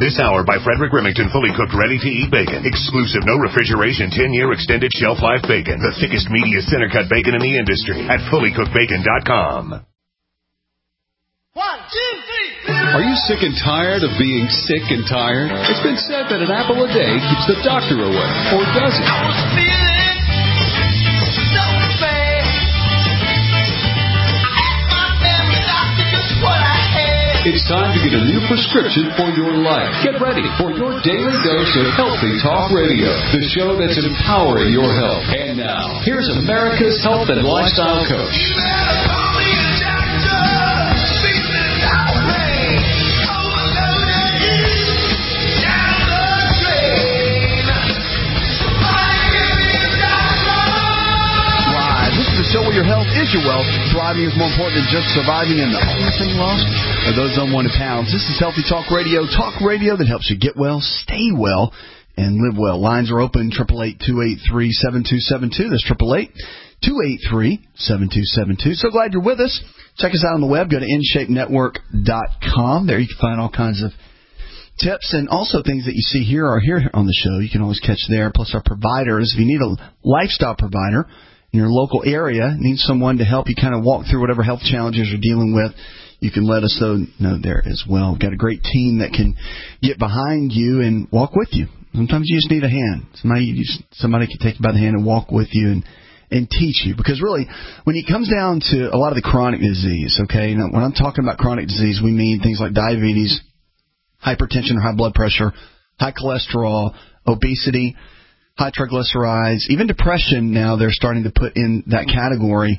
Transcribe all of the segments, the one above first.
This hour by Frederick Remington, fully cooked, ready-to-eat bacon. Exclusive, no refrigeration, 10-year extended shelf life bacon. The thickest, meatiest center-cut bacon in the industry at fullycookedbacon.com. 1, 2, 3. Are you sick and tired of being sick and tired? It's been said that an apple a day keeps the doctor away. Or does it? I was feeling so bad. I asked my family doctor just what I had. It's time to get a new prescription for your life. Get ready for your daily dose of Healthy Talk Radio, the show that's empowering your health. And now, here's America's health and lifestyle coach. Show where your health is your wealth. Thriving is more important than just surviving, and the only thing lost are those unwanted pounds. This is Healthy Talk Radio that helps you get well, stay well, and live well. Lines are open, 888-283-7272. That's 888-283-7272. So glad you're with us. Check us out on the web. Go to InShapeNetwork.com. There you can find all kinds of tips and also things that you see here are here on the show. You can always catch there. Plus our providers. If you need a lifestyle provider in your local area, need someone to help you kind of walk through whatever health challenges you're dealing with, you can let us know there as well. We've got a great team that can get behind you and walk with you. Sometimes you just need a hand. Somebody can take you by the hand and walk with you and teach you. Because really, when it comes down to a lot of the chronic disease, okay, now when I'm talking about chronic disease, we mean things like diabetes, hypertension or high blood pressure, high cholesterol, obesity, high triglycerides, even depression now they're starting to put in that category,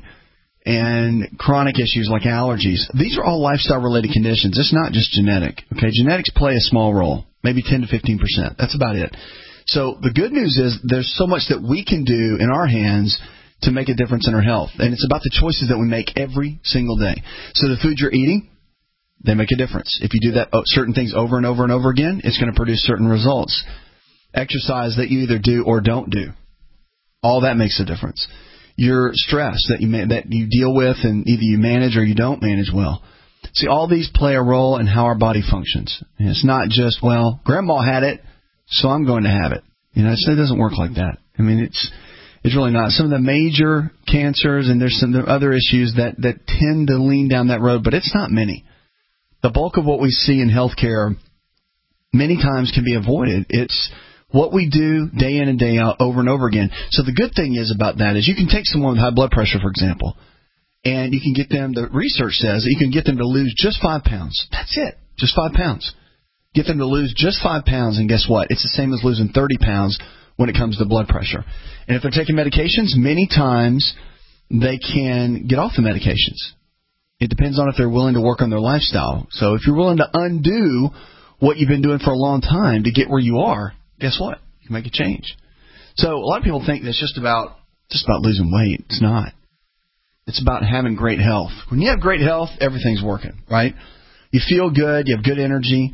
and chronic issues like allergies. These are all lifestyle-related conditions. It's not just genetic. Okay, genetics play a small role, maybe 10 to 15%. That's about it. So the good news is there's so much that we can do in our hands to make a difference in our health, and it's about the choices that we make every single day. So the food you're eating, they make a difference. If you do that certain things over and over and over again, it's going to produce certain results. Exercise that you either do or don't do, all that makes a difference. Your stress that you deal with and either you manage or you don't manage well. See, all these play a role in how our body functions. And it's not just, well, Grandma had it, so I'm going to have it. You know, it doesn't work like that. I mean, it's really not. Some of the major cancers and there's some other issues that tend to lean down that road, but it's not many. The bulk of what we see in healthcare many times can be avoided. It's what we do day in and day out over and over again. So the good thing is about that is you can take someone with high blood pressure, for example, and you can get them, the research says that you can get them to lose just 5 pounds. That's it, just 5 pounds. Get them to lose just 5 pounds, and guess what? It's the same as losing 30 pounds when it comes to blood pressure. And if they're taking medications, many times they can get off the medications. It depends on if they're willing to work on their lifestyle. So if you're willing to undo what you've been doing for a long time to get where you are, guess what? You can make a change. So a lot of people think that it's just about losing weight. It's not. It's about having great health. When you have great health, everything's working, right? You feel good. You have good energy.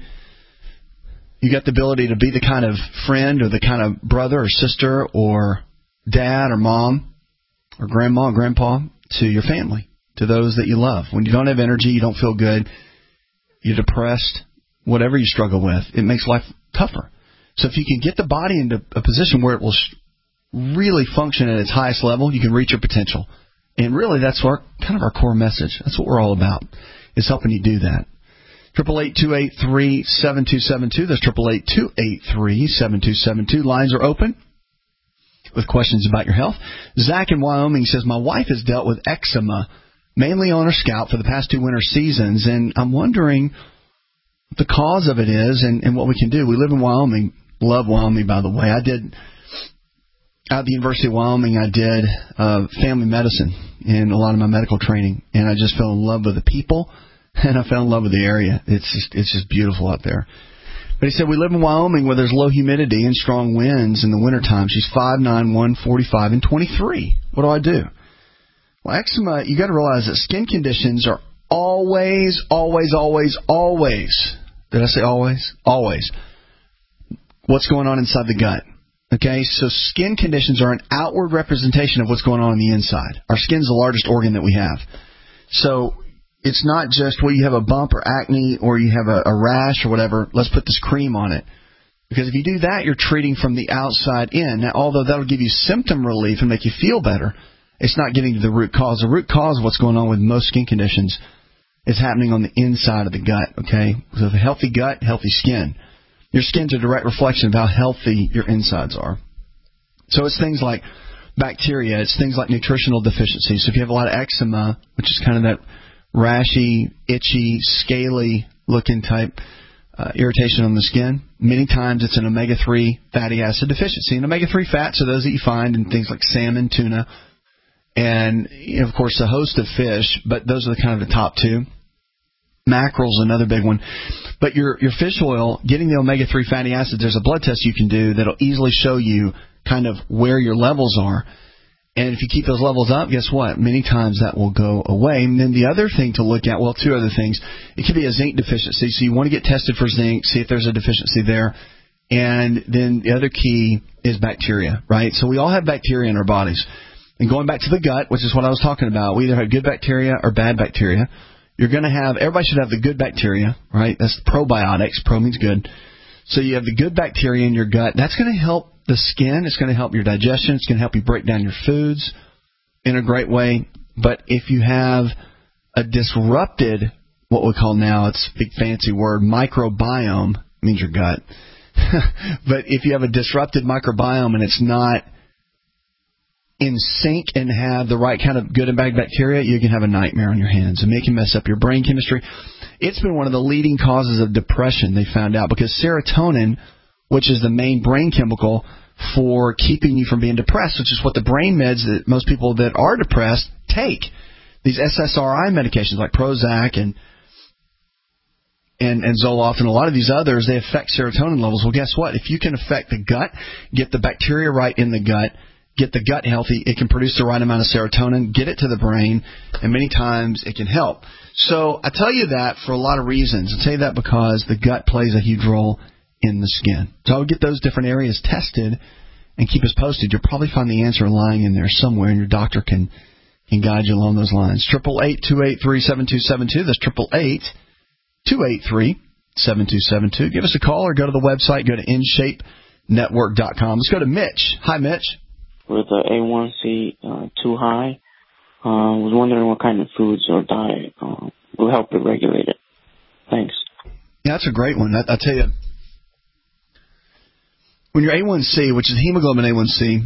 You got the ability to be the kind of friend or the kind of brother or sister or dad or mom or grandma or grandpa to your family, to those that you love. When you don't have energy, you don't feel good, you're depressed, whatever you struggle with, it makes life tougher. So if you can get the body into a position where it will really function at its highest level, you can reach your potential. And really, that's kind of our core message. That's what we're all about, is helping you do that. 888-283-7272. That's 888-283-7272. Lines are open with questions about your health. Zach in Wyoming says, my wife has dealt with eczema, mainly on her scalp, for the past 2 winter seasons, and I'm wondering what the cause of it is and what we can do. We live in Wyoming. Love Wyoming, by the way. At the University of Wyoming, I did family medicine in a lot of my medical training, and I just fell in love with the people, and I fell in love with the area. It's just beautiful out there. But he said, we live in Wyoming where there's low humidity and strong winds in the wintertime. She's 5'9", 145, and 23. What do I do? Well, eczema, you got to realize that skin conditions are always, did I say always? Always. What's going on inside the gut? Okay, so skin conditions are an outward representation of what's going on the inside. Our skin's the largest organ that we have. So it's not just, well, you have a bump or acne or you have a rash or whatever, let's put this cream on it. Because if you do that, you're treating from the outside in. Now, although that'll give you symptom relief and make you feel better, it's not getting to the root cause. The root cause of what's going on with most skin conditions is happening on the inside of the gut, okay? So if a healthy gut, healthy skin. Your skin's a direct reflection of how healthy your insides are. So it's things like bacteria. It's things like nutritional deficiencies. So if you have a lot of eczema, which is kind of that rashy, itchy, scaly-looking type irritation on the skin, many times it's an omega-3 fatty acid deficiency. And omega-3 fats are those that you find in things like salmon, tuna, and, of course, a host of fish, but those are the kind of the top two. Mackerel's another big one. But your fish oil, getting the omega-3 fatty acids, there's a blood test you can do that'll easily show you kind of where your levels are. And if you keep those levels up, guess what? Many times that will go away. And then the other thing to look at, well, two other things. It could be a zinc deficiency, so you want to get tested for zinc, see if there's a deficiency there. And then the other key is bacteria, right? So we all have bacteria in our bodies. And going back to the gut, which is what I was talking about, we either have good bacteria or bad bacteria. You're going to have, everybody should have the good bacteria, right? That's the probiotics. Pro means good. So you have the good bacteria in your gut. That's going to help the skin. It's going to help your digestion. It's going to help you break down your foods in a great way. But if you have a disrupted, what we call now, it's a big fancy word, microbiome, means your gut. But if you have a disrupted microbiome and it's not in sync and have the right kind of good and bad bacteria, you can have a nightmare on your hands. And it can mess up your brain chemistry. It's been one of the leading causes of depression, they found out, because serotonin, which is the main brain chemical for keeping you from being depressed, which is what the brain meds that most people that are depressed take. These SSRI medications like Prozac and Zoloft and a lot of these others, they affect serotonin levels. Well, guess what? If you can affect the gut, get the bacteria right in the gut, get the gut healthy, it can produce the right amount of serotonin, get it to the brain, and many times it can help. So I tell you that for a lot of reasons. I tell you that because the gut plays a huge role in the skin. So I would get those different areas tested and keep us posted. You'll probably find the answer lying in there somewhere, and your doctor can guide you along those lines. 888-283-7272. That's 888-283-7272. Give us a call or go to the website. Go to InShapeNetwork.com. Let's go to Mitch. Hi, Mitch. With the A1C too high, was wondering what kind of foods or diet will help it regulate it. Thanks. Yeah, that's a great one. I tell you, when your A1C, which is hemoglobin A1C,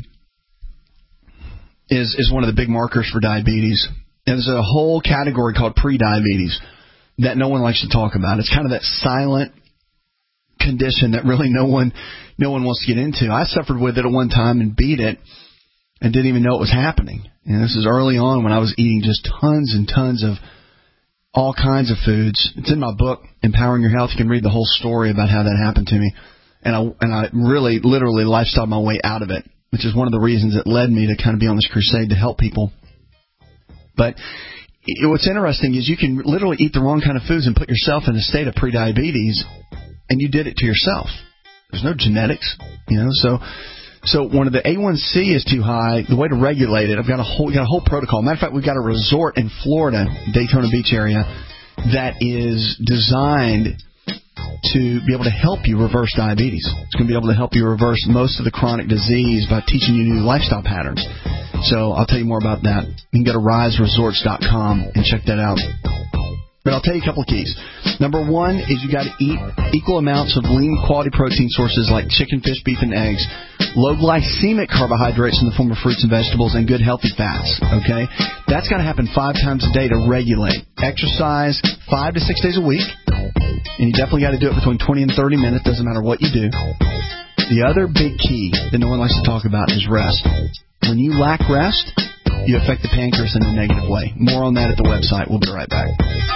is one of the big markers for diabetes. And there's a whole category called prediabetes that no one likes to talk about. It's kind of that silent condition that really no one wants to get into. I suffered with it at one time and beat it and didn't even know it was happening. And this is early on when I was eating just tons and tons of all kinds of foods. It's in my book, Empowering Your Health. You can read the whole story about how that happened to me. And I really, literally lifestyled my way out of it, which is one of the reasons that led me to kind of be on this crusade to help people. But what's interesting is you can literally eat the wrong kind of foods and put yourself in a state of prediabetes, and you did it to yourself. There's no genetics, So when the A1C is too high, the way to regulate it, we got a whole protocol. Matter of fact, we've got a resort in Florida, Daytona Beach area, that is designed to be able to help you reverse diabetes. It's going to be able to help you reverse most of the chronic disease by teaching you new lifestyle patterns. So I'll tell you more about that. You can go to riseresorts.com and check that out. But I'll tell you a couple of keys. Number one is you got to eat equal amounts of lean quality protein sources like chicken, fish, beef, and eggs, low glycemic carbohydrates in the form of fruits and vegetables, and good healthy fats. Okay? That's got to happen 5 times a day to regulate. Exercise 5 to 6 days a week, and you definitely got to do it between 20 and 30 minutes. Doesn't matter what you do. The other big key that no one likes to talk about is rest. When you lack rest, you affect the pancreas in a negative way. More on that at the website. We'll be right back.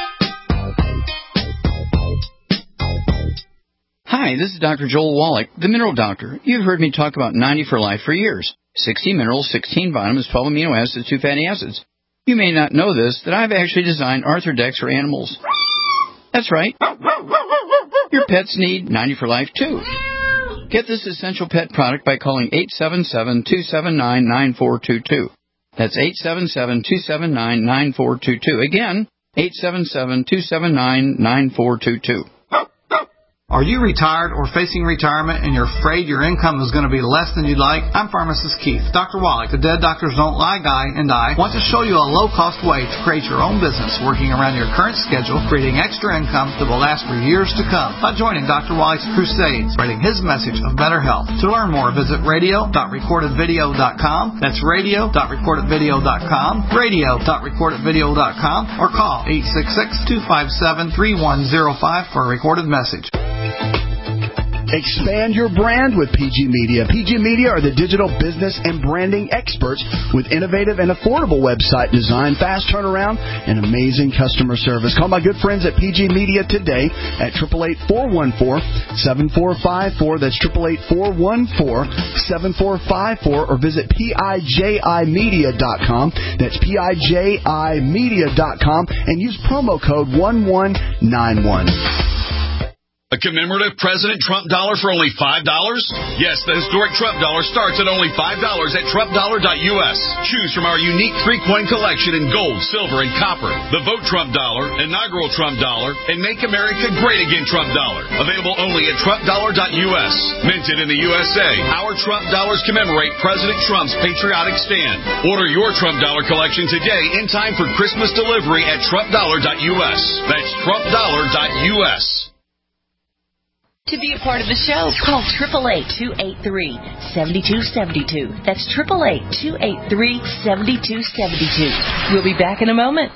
Hi, this is Dr. Joel Wallach, the Mineral Doctor. You've heard me talk about 90 for Life for years. 60 minerals, 16 vitamins, 12 amino acids, 2 fatty acids. You may not know this, that I've actually designed Arthrodex for animals. That's right. Your pets need 90 for Life, too. Get this essential pet product by calling 877-279-9422. That's 877-279-9422. Again, 877-279-9422. Are you retired or facing retirement and you're afraid your income is going to be less than you'd like? I'm Pharmacist Keith. Dr. Wallach, the Dead Doctors Don't Lie guy, and I want to show you a low-cost way to create your own business working around your current schedule, creating extra income that will last for years to come by joining Dr. Wallach's crusades, spreading his message of better health. To learn more, visit radio.recordedvideo.com. That's radio.recordedvideo.com, radio.recordedvideo.com, or call 866-257-3105 for a recorded message. Expand your brand with PG Media. PG Media are the digital business and branding experts with innovative and affordable website design, fast turnaround, and amazing customer service. Call my good friends at PG Media today at 888-414-7454. That's 888-414-7454, or visit PIJImedia.com. That's PIJImedia.com, and use promo code 1191. A commemorative President Trump dollar for only $5? Yes, the historic Trump dollar starts at only $5 at TrumpDollar.us. Choose from our unique 3-coin collection in gold, silver, and copper. The Vote Trump dollar, inaugural Trump dollar, and Make America Great Again Trump dollar. Available only at TrumpDollar.us. Minted in the USA, our Trump dollars commemorate President Trump's patriotic stand. Order your Trump dollar collection today in time for Christmas delivery at TrumpDollar.us. That's TrumpDollar.us. To be a part of the show, call 888-283-7272. That's 888-283-7272. We'll be back in a moment.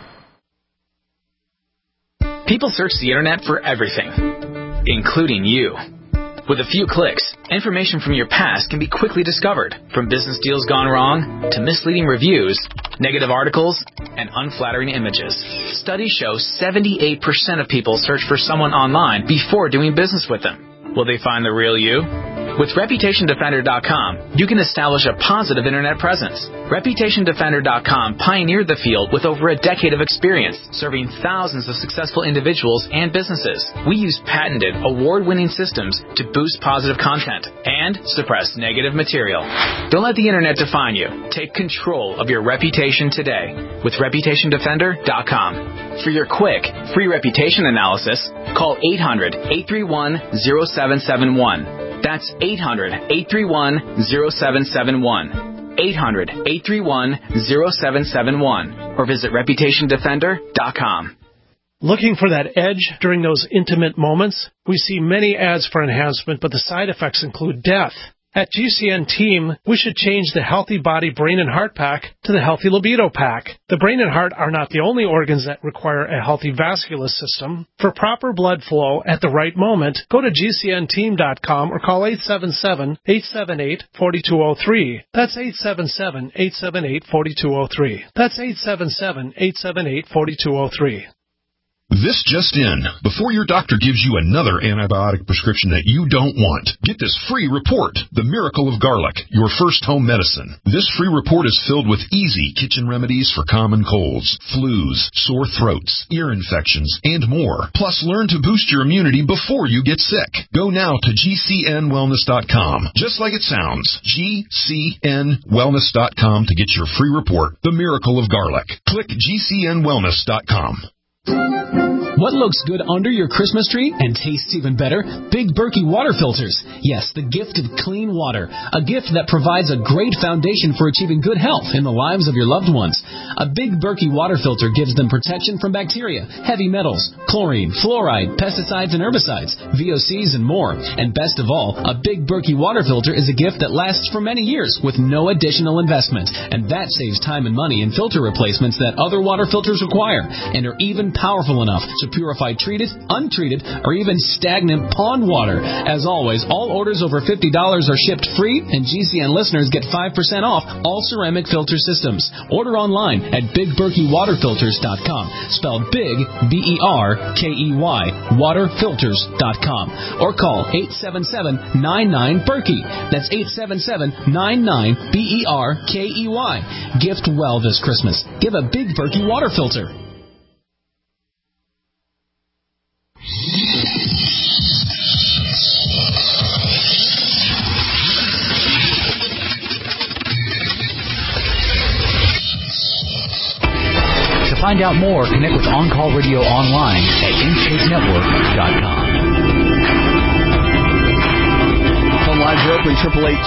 People search the internet for everything, including you. With a few clicks, information from your past can be quickly discovered, from business deals gone wrong to misleading reviews, negative articles, and unflattering images. Studies show 78% of people search for someone online before doing business with them. Will they find the real you? With ReputationDefender.com, you can establish a positive internet presence. ReputationDefender.com pioneered the field with over a decade of experience, serving thousands of successful individuals and businesses. We use patented, award-winning systems to boost positive content and suppress negative material. Don't let the internet define you. Take control of your reputation today with ReputationDefender.com. For your quick, free reputation analysis, call 800-831-0771. That's 800-831-0771. 800-831-0771. Or visit ReputationDefender.com. Looking for that edge during those intimate moments? We see many ads for enhancement, but the side effects include death. At GCN Team, we should change the Healthy Body, Brain, and Heart Pack to the Healthy Libido Pack. The brain and heart are not the only organs that require a healthy vascular system. For proper blood flow at the right moment, go to GCNteam.com or call 877-878-4203. That's 877-878-4203. That's 877-878-4203. This just in. Before your doctor gives you another antibiotic prescription that you don't want, get this free report, The Miracle of Garlic, your first home medicine. This free report is filled with easy kitchen remedies for common colds, flus, sore throats, ear infections, and more. Plus, learn to boost your immunity before you get sick. Go now to GCNwellness.com. Just like it sounds, GCNwellness.com to get your free report, The Miracle of Garlic. Click GCNwellness.com. What looks good under your Christmas tree and tastes even better? Big Berkey water filters. Yes, the gift of clean water. A gift that provides a great foundation for achieving good health in the lives of your loved ones. A Big Berkey water filter gives them protection from bacteria, heavy metals, chlorine, fluoride, pesticides and herbicides, VOCs and more. And best of all, a Big Berkey water filter is a gift that lasts for many years with no additional investment. And that saves time and money in filter replacements that other water filters require and are even powerful enough to purify treated, untreated, or even stagnant pond water. As always, all orders over $50 are shipped free, and GCN listeners get 5% off all ceramic filter systems. Order online at BigBerkeyWaterFilters.com, spelled Big, B-E-R-K-E-Y, waterfilters.com, or call 877-99-BERKEY. That's 877-99-BERKEY. Gift well this Christmas. Give a Big Berkey water filter. To find out more, connect with On Call Radio online at InShapeNetwork.com. Phone lines are open,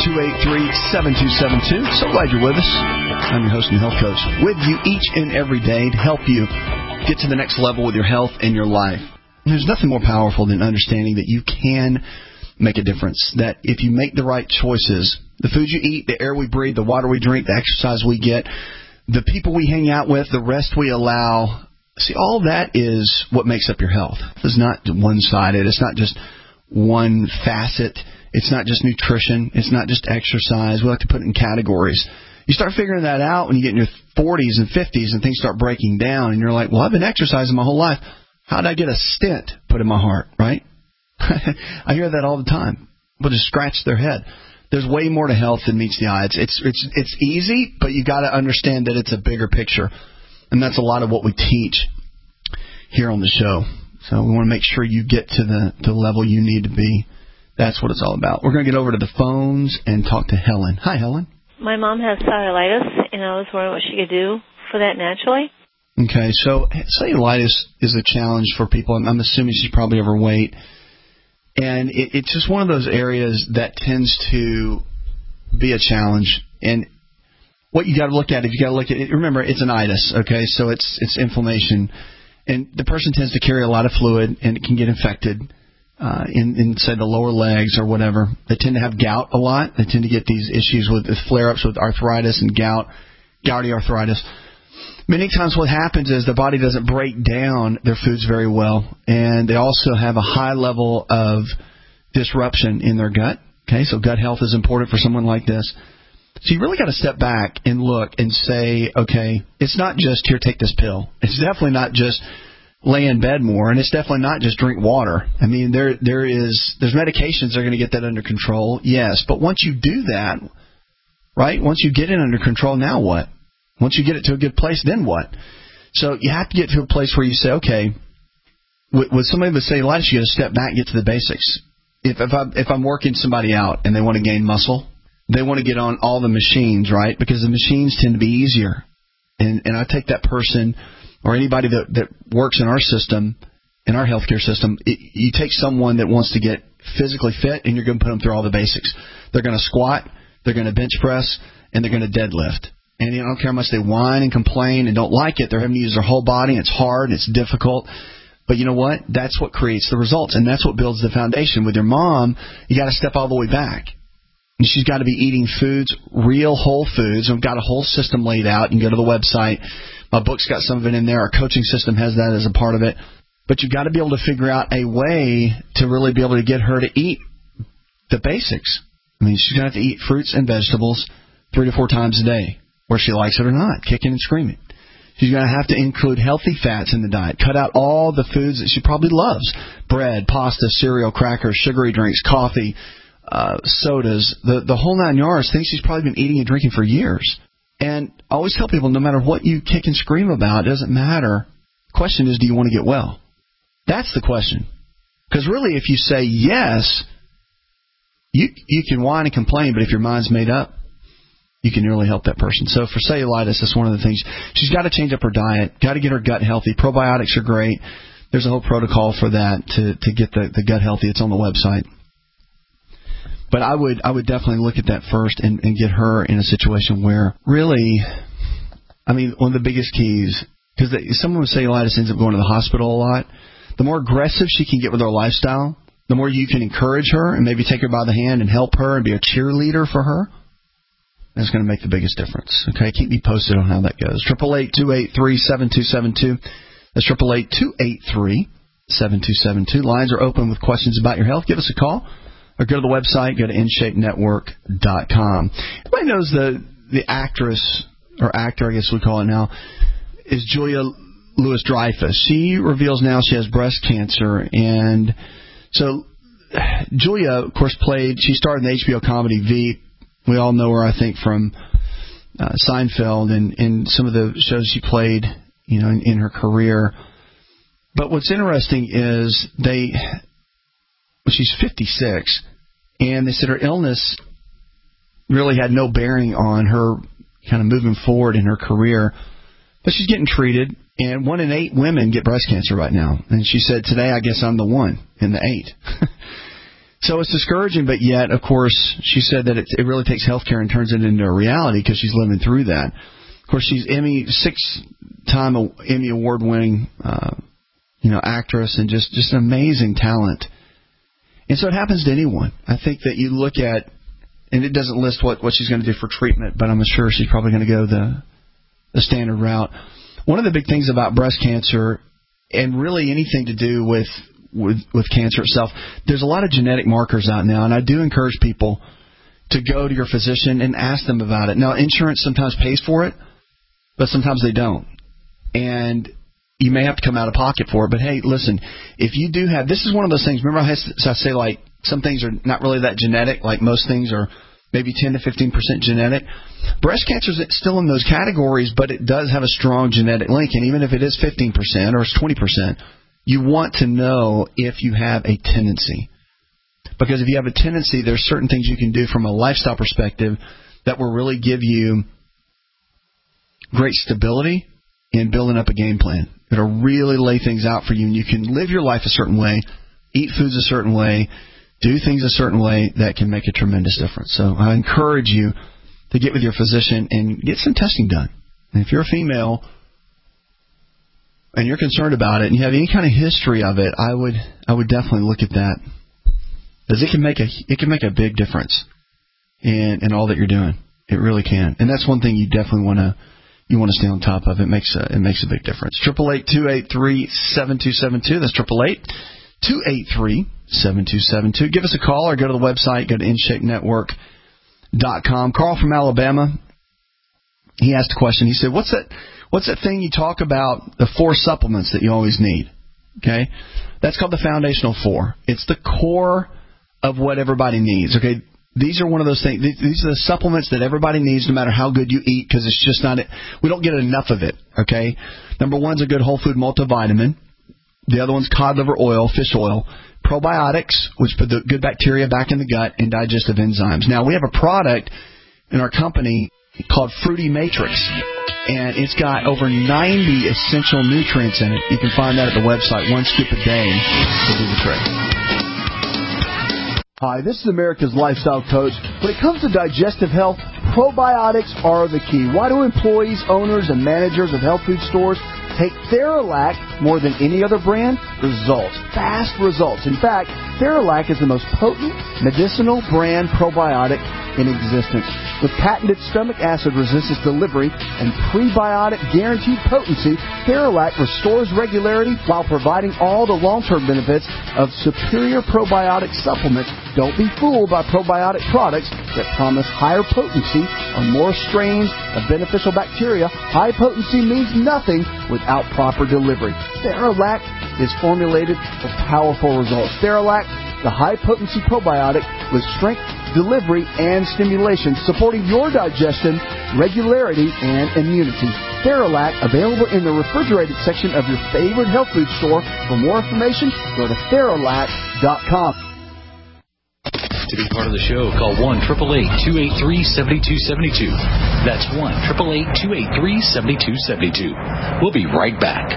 888-283-7272. So glad you're with us. I'm your host and health coach, with you each and every day to help you get to the next level with your health and your life. And there's nothing more powerful than understanding that you can make a difference, that if you make the right choices, the food you eat, the air we breathe, the water we drink, the exercise we get, the people we hang out with, the rest we allow, see, all that is what makes up your health. It's not one-sided. It's not just one facet. It's not just nutrition. It's not just exercise. We like to put it in categories. You start figuring that out when you get in your 40s and 50s and things start breaking down, and you're like, well, I've been exercising my whole life. How did I get a stent put in my heart, right? I hear that all the time. People just scratch their head. There's way more to health than meets the eye. It's easy, but you got to understand that it's a bigger picture, and that's a lot of what we teach here on the show. So we want to make sure you get to the level you need to be. That's what it's all about. We're going to get over to the phones and talk to Helen. Hi, Helen. My mom has cellulitis, and I was wondering what she could do for that naturally. Okay, so cellulitis is a challenge for people. I'm assuming she's probably overweight. And it's just one of those areas that tends to be a challenge. And what you got to look at, remember, it's an itis, okay? So it's inflammation. And the person tends to carry a lot of fluid, and it can get infected in say, the lower legs or whatever. They tend to have gout a lot. They tend to get these issues with flare-ups with arthritis and gouty arthritis. Many times what happens is the body doesn't break down their foods very well, and they also have a high level of disruption in their gut. Okay, so gut health is important for someone like this. So you really got to step back and look and say, okay, it's not just here, take this pill. It's definitely not just lay in bed more, and it's definitely not just drink water. I mean, there's medications that are going to get that under control, yes, but once you do that, right, once you get it under control, now what? Once you get it to a good place, then what? So you have to get to a place where you say, okay, with somebody with cellulitis, you got to step back and get to the basics. If I'm working somebody out and they want to gain muscle, they want to get on all the machines, right? Because the machines tend to be easier. And I take that person or anybody that works in our system, in our healthcare system, you take someone that wants to get physically fit and you're going to put them through all the basics. They're going to squat, they're going to bench press, and they're going to deadlift. And I don't care how much they whine and complain and don't like it. They're having to use their whole body. And it's hard. It's difficult. But you know what? That's what creates the results. And that's what builds the foundation. With your mom, you got to step all the way back. And she's got to be eating foods, real whole foods. We've got a whole system laid out. You can go to the website. My book's got some of it in there. Our coaching system has that as a part of it. But you've got to be able to figure out a way to really be able to get her to eat the basics. I mean, she's going to have to eat fruits and vegetables 3 to 4 times a day, whether she likes it or not, kicking and screaming. She's going to have to include healthy fats in the diet. Cut out all the foods that she probably loves. Bread, pasta, cereal, crackers, sugary drinks, coffee, sodas, the whole 9 yards, things she's probably been eating and drinking for years. And I always tell people, no matter what you kick and scream about, it doesn't matter. The question is, do you want to get well? That's the question. Because really, if you say yes, you can whine and complain, but if your mind's made up, you can really help that person. So for cellulitis, that's one of the things. She's got to change up her diet, got to get her gut healthy. Probiotics are great. There's a whole protocol for that to get the gut healthy. It's on the website. But I would definitely look at that first and get her in a situation where really, I mean, one of the biggest keys, because someone with cellulitis ends up going to the hospital a lot. The more aggressive she can get with her lifestyle, the more you can encourage her and maybe take her by the hand and help her and be a cheerleader for her. That's going to make the biggest difference. Okay, keep me posted on how that goes. 888-283-7272. That's 888-283-7272. Lines are open with questions about your health. Give us a call or go to the website. Go to InShapeNetwork.com. Everybody knows the actress, or actor, I guess we call it now, is Julia Louis-Dreyfus. She reveals now she has breast cancer. And so Julia, of course, she starred in the HBO comedy Veep. We all know her, I think, from Seinfeld and some of the shows she played, you know, in her career. But what's interesting is she's 56, and they said her illness really had no bearing on her kind of moving forward in her career. But she's getting treated, and 1 in 8 women get breast cancer right now. And she said, today I guess I'm the 1 in the 8. So it's discouraging, but yet, of course, she said that it really takes healthcare and turns it into a reality because she's living through that. Of course, she's 6-time Emmy award-winning, actress and just an amazing talent. And so it happens to anyone. I think that you look at, and it doesn't list what she's going to do for treatment, but I'm sure she's probably going to go the standard route. One of the big things about breast cancer, and really anything to do with cancer itself, there's a lot of genetic markers out now, and I do encourage people to go to your physician and ask them about it. Now, insurance sometimes pays for it, but sometimes they don't. And you may have to come out of pocket for it. But, hey, listen, if you do have – this is one of those things. Remember I say, like, some things are not really that genetic, like most things are maybe 10 to 15% genetic. Breast cancer is still in those categories, but it does have a strong genetic link. And even if it is 15% or it's 20%, you want to know if you have a tendency. Because if you have a tendency, there's certain things you can do from a lifestyle perspective that will really give you great stability in building up a game plan. It'll really lay things out for you, and you can live your life a certain way, eat foods a certain way, do things a certain way that can make a tremendous difference. So I encourage you to get with your physician and get some testing done. And if you're a female and you're concerned about it and you have any kind of history of it, I would definitely look at that, because it can make a big difference in all that you're doing. It really can, and that's one thing you definitely want to stay on top of. It makes a big difference. 888-283-7272. That's 888-283-7272. Give us a call or go to the website. Go to InShapeNetwork.com. Carl from Alabama, he asked a question. He said, "What's that thing you talk about, the 4 supplements that you always need?" Okay? That's called the Foundational 4. It's the core of what everybody needs. Okay? These are one of those things. These are the supplements that everybody needs no matter how good you eat, because it's just not – we don't get enough of it. Okay? Number 1's a good whole food multivitamin. The other one's cod liver oil, fish oil. Probiotics, which put the good bacteria back in the gut, and digestive enzymes. Now, we have a product in our company called Fruity Matrix, and it's got over 90 essential nutrients in it. You can find that at the website. 1 scoop a day will do the trick. Hi, this is America's Lifestyle Coach. When it comes to digestive health, probiotics are the key. Why do employees, owners, and managers of health food stores take Theralac more than any other brand? Results. Fast results. In fact, Theralac is the most potent medicinal brand probiotic in existence. With patented stomach acid resistance delivery and prebiotic guaranteed potency, Theralac restores regularity while providing all the long-term benefits of superior probiotic supplements. Don't be fooled by probiotic products that promise higher potency or more strains of beneficial bacteria. High potency means nothing without proper delivery. Theralac is formulated for powerful results. Theralac, the high-potency probiotic with strength, delivery, and stimulation, supporting your digestion, regularity, and immunity. Theralac, available in the refrigerated section of your favorite health food store. For more information, go to Theralac.com. To be part of the show, call 1-888-283-7272. That's 1-888-283-7272. We'll be right back.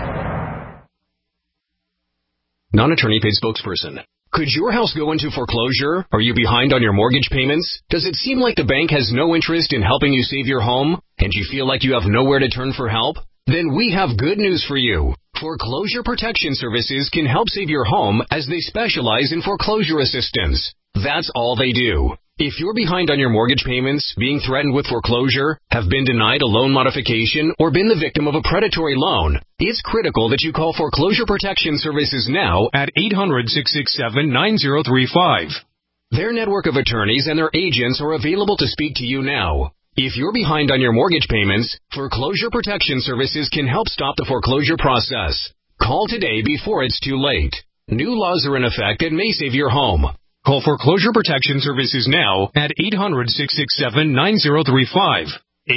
Non-attorney paid spokesperson. Could your house go into foreclosure? Are you behind on your mortgage payments? Does it seem like the bank has no interest in helping you save your home, and you feel like you have nowhere to turn for help? Then we have good news for you. Foreclosure Protection Services can help save your home, as they specialize in foreclosure assistance. That's all they do. If you're behind on your mortgage payments, being threatened with foreclosure, have been denied a loan modification, or been the victim of a predatory loan, it's critical that you call Foreclosure Protection Services now at 800-667-9035. Their network of attorneys and their agents are available to speak to you now. If you're behind on your mortgage payments, Foreclosure Protection Services can help stop the foreclosure process. Call today before it's too late. New laws are in effect that may save your home. Call Foreclosure Protection Services now at 800-667-9035.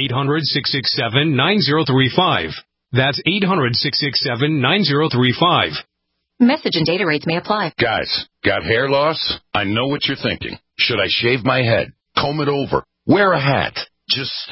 800-667-9035. That's 800-667-9035. Message and data rates may apply. Guys, got hair loss? I know what you're thinking. Should I shave my head? Comb it over? Wear a hat? Just stop.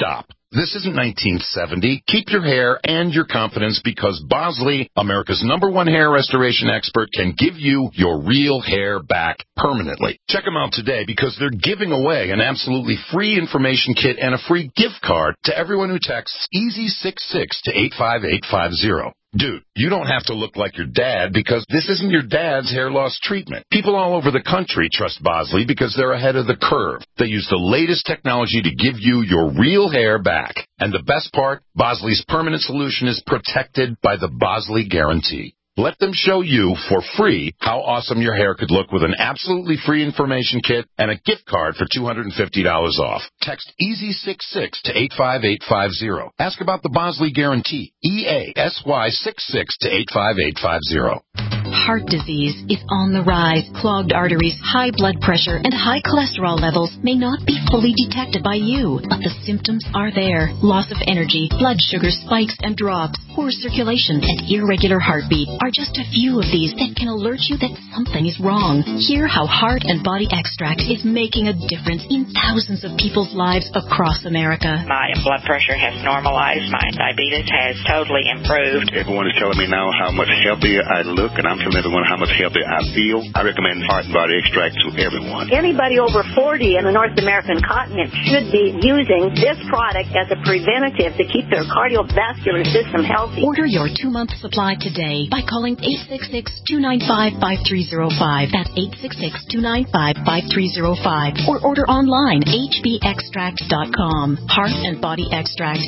This isn't 1970. Keep your hair and your confidence because Bosley, America's #1 hair restoration expert, can give you your real hair back permanently. Check them out today because they're giving away an absolutely free information kit and a free gift card to everyone who texts EASY66 to 85850. Dude, you don't have to look like your dad because this isn't your dad's hair loss treatment. People all over the country trust Bosley because they're ahead of the curve. They use the latest technology to give you your real hair back. And the best part, Bosley's permanent solution is protected by the Bosley Guarantee. Let them show you for free how awesome your hair could look with an absolutely free information kit and a gift card for $250 off. Text EASY66 to 85850. Ask about the Bosley Guarantee. EASY66 to 85850. Heart disease is on the rise. Clogged arteries, high blood pressure, and high cholesterol levels may not be fully detected by you, but the symptoms are there. Loss of energy, blood sugar spikes and drops, poor circulation, and irregular heartbeat are just a few of these that can alert you that something is wrong. Hear how Heart and Body Extract is making a difference in thousands of people's lives across America. My blood pressure has normalized. My diabetes has totally improved. Everyone is telling me now how much healthier I look, and I'm telling everyone how much healthier I feel. I recommend Heart and Body Extract to everyone. Anybody over 40 in the North American continent should be using this product as a preventative to keep their cardiovascular system healthy. Order your 2-month supply today by calling 866-295-5305. That's 866-295-5305. Or order online, hbextract.com. Heart and Body Extract,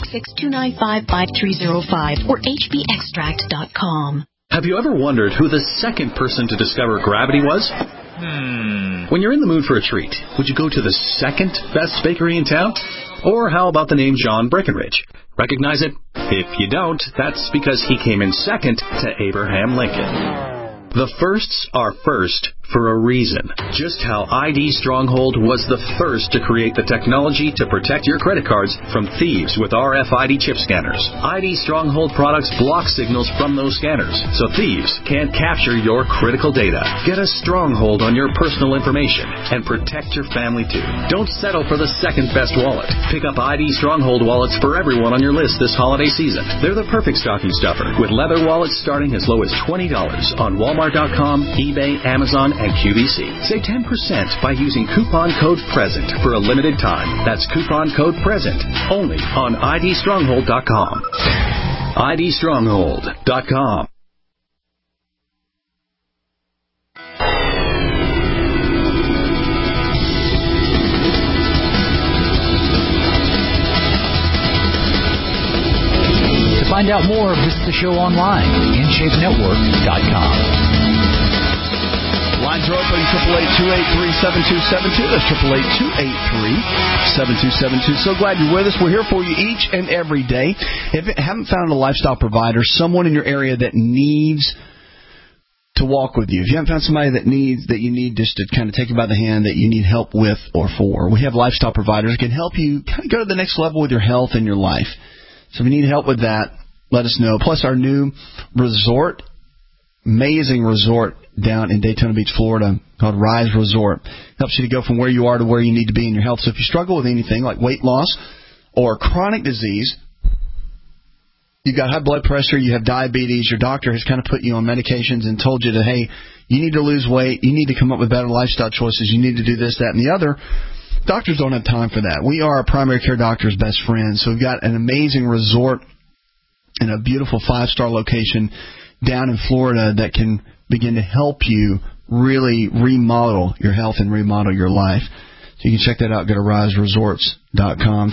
866-295-5305 or hbextract.com. Have you ever wondered who the second person to discover gravity was? When you're in the mood for a treat, would you go to the second best bakery in town? Or how about the name John Breckenridge? Recognize it? If you don't, that's because he came in second to Abraham Lincoln. The firsts are first for a reason. Just how ID Stronghold was the first to create the technology to protect your credit cards from thieves with RFID chip scanners. ID Stronghold products block signals from those scanners, so thieves can't capture your critical data. Get a stronghold on your personal information and protect your family too. Don't settle for the second best wallet. Pick up ID Stronghold wallets for everyone on your list this holiday season. They're the perfect stocking stuffer, with leather wallets starting as low as $20 on Walmart.com, eBay, Amazon, and QVC. Save 10% by using coupon code PRESENT for a limited time. That's coupon code PRESENT only on IDStronghold.com. IDStronghold.com. To find out more, visit the show online, InShapeNetwork.com. Lines are open, 888-283-7272. That's 888-283-7272. So glad you're with us. We're here for you each and every day. If you haven't found a lifestyle provider, someone in your area that needs to walk with you, if you haven't found somebody that you need just to kind of take you by the hand, that you need help with or for, we have lifestyle providers that can help you kind of go to the next level with your health and your life. So if you need help with that, let us know. Plus our new resort, amazing resort down in Daytona Beach, Florida, called Rise Resort. Helps you to go from where you are to where you need to be in your health. So if you struggle with anything like weight loss or chronic disease, you've got high blood pressure, you have diabetes, your doctor has kind of put you on medications and told you that, hey, you need to lose weight, you need to come up with better lifestyle choices, you need to do this, that, and the other. Doctors don't have time for that. We are a primary care doctor's best friend. So we've got an amazing resort in a beautiful 5-star location down in Florida that can begin to help you really remodel your health and remodel your life. So you can check that out. Go to riseresorts.com.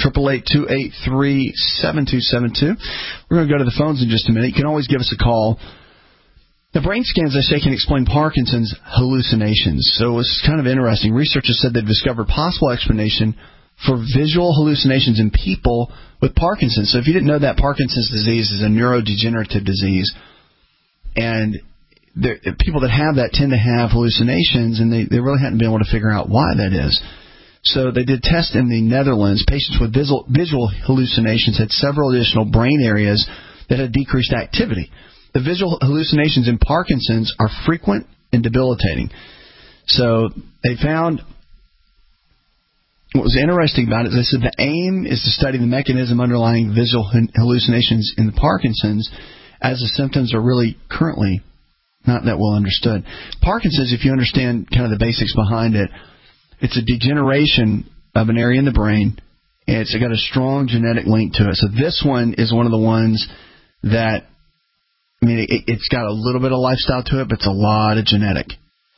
888-283-7272. We're going to go to the phones in just a minute. You can always give us a call. The brain scans, they say, can explain Parkinson's hallucinations. So it's kind of interesting. Researchers said they've discovered possible explanation for visual hallucinations in people with Parkinson's. So if you didn't know that, Parkinson's disease is a neurodegenerative disease. And people that have that tend to have hallucinations, and they really hadn't been able to figure out why that is. So they did tests in the Netherlands. Patients with visual hallucinations had several additional brain areas that had decreased activity. The visual hallucinations in Parkinson's are frequent and debilitating. So they found what was interesting about it is they said the aim is to study the mechanism underlying visual hallucinations in the Parkinson's, as the symptoms are really currently not that well understood. Parkinson's, if you understand kind of the basics behind it, it's a degeneration of an area in the brain. It's got a strong genetic link to it. So this one is one of the ones that, I mean, it's got a little bit of lifestyle to it, but it's a lot of genetic.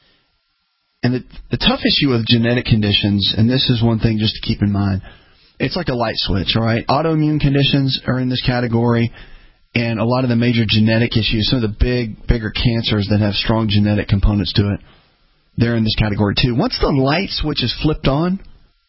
And the tough issue with genetic conditions, and this is one thing just to keep in mind, it's like a light switch, all right? Autoimmune conditions are in this category, and a lot of the major genetic issues, some of the bigger cancers that have strong genetic components to it, they're in this category too. Once the light switch is flipped on,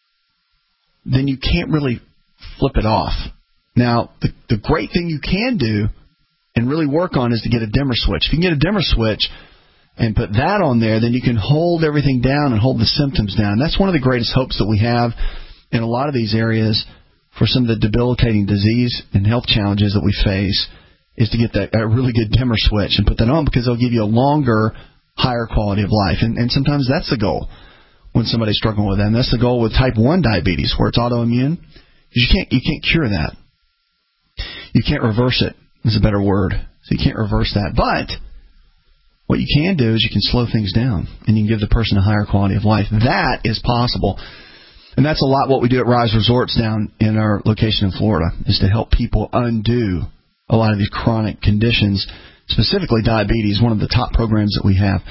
then you can't really flip it off. Now, the great thing you can do and really work on is to get a dimmer switch. If you can get a dimmer switch and put that on there, then you can hold everything down and hold the symptoms down. And that's one of the greatest hopes that we have in a lot of these areas for some of the debilitating disease and health challenges that we face, is to get a really good dimmer switch and put that on, because they'll give you a longer, higher quality of life. And sometimes that's the goal when somebody's struggling with that. And that's the goal with type 1 diabetes, where it's autoimmune. You can't cure that. You can't reverse it, is a better word. So you can't reverse that. But what you can do is you can slow things down, and you can give the person a higher quality of life. That is possible. And that's a lot what we do at Rise Resorts down in our location in Florida, is to help people undo a lot of these chronic conditions, specifically diabetes, one of the top programs that we have.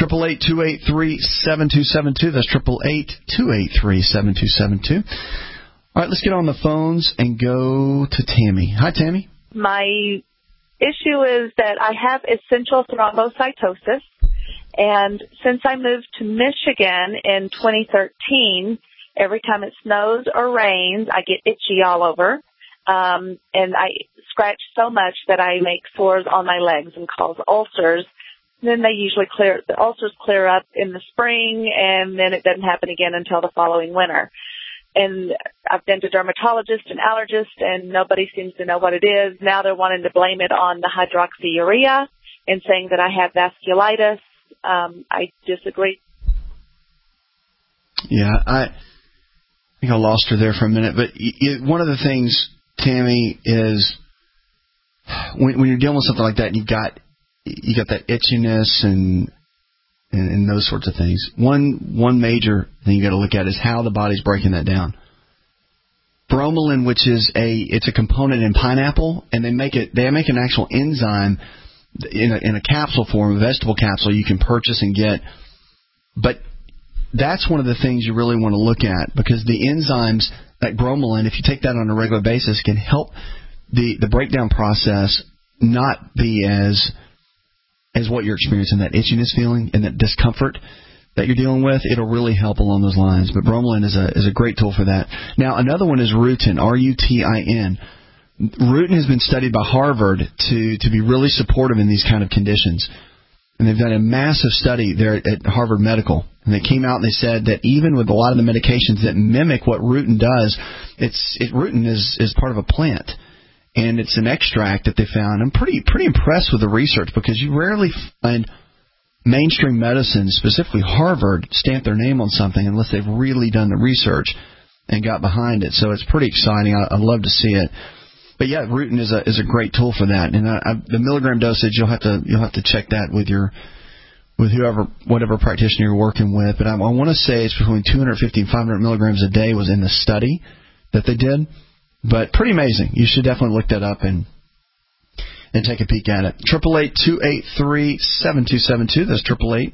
888-283-7272. That's 888-283-7272. All right, let's get on the phones and go to Tammy. Hi, Tammy. My issue is that I have essential thrombocytosis, and since I moved to Michigan in 2013, every time it snows or rains, I get itchy all over, and I scratch so much that I make sores on my legs and cause ulcers. Then they usually the ulcers clear up in the spring, and then it doesn't happen again until the following winter. And I've been to dermatologists and allergists, and nobody seems to know what it is. Now they're wanting to blame it on the hydroxyurea and saying that I have vasculitis. I disagree. Yeah, I think I lost her there for a minute. But one of the things, Tammy, is when you're dealing with something like that, and you got that itchiness and those sorts of things. One major thing you got to look at is how the body's breaking that down. Bromelain, which is it's a component in pineapple, and they make an actual enzyme in a capsule form, a vegetable capsule you can purchase and get. But that's one of the things you really want to look at, because the enzymes like bromelain, if you take that on a regular basis, can help the breakdown process not be as what you're experiencing, that itchiness feeling and that discomfort that you're dealing with. It'll really help along those lines. But bromelain is a great tool for that. Now, another one is rutin, R-U-T-I-N. Rutin has been studied by Harvard to be really supportive in these kind of conditions. And they've done a massive study there at Harvard Medical. And they came out and they said that even with a lot of the medications that mimic what rutin does, rutin is part of a plant. And it's an extract that they found. I'm pretty impressed with the research, because you rarely find mainstream medicine, specifically Harvard, stamp their name on something unless they've really done the research and got behind it. So it's pretty exciting. I'd love to see it. But yeah, rutin is a great tool for that. And the milligram dosage, you'll have to check that with whatever practitioner you're working with. But I want to say it's between 250 and 500 milligrams a day was in the study that they did. But pretty amazing. You should definitely look that up and take a peek at it. 888-283-7272. That's